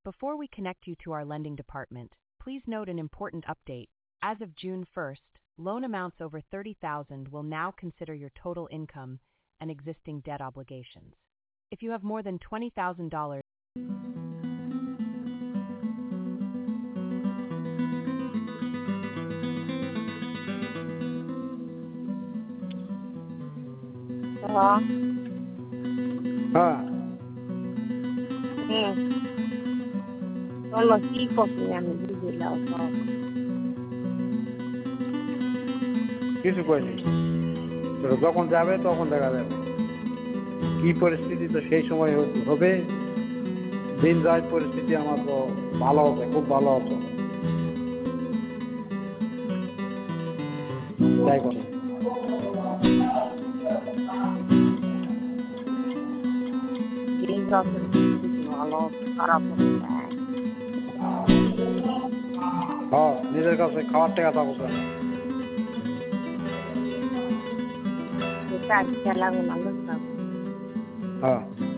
Before we connect you to our lending department, please note an important update. As of June 1st, loan amounts over $30,000 will now consider your total income and existing debt obligations. If you have more than $20,000, হ্যাঁ হ্যাঁ হুম বলো কি করবি আমি বুঝলাম সব কিছু করিনি যখন যাবে তখন দেখা যাবে কি পরিস্থিতি তো সেই সময় হবে দিন যায় পরিস্থিতি আমার তো ভালো হবে খুব ভালো হবে তাই করে ভালো খারাপ হ্যাঁ নিজের কাছে খাওয়ার টাকা থাকবে না এটা খেলা হ্যাঁ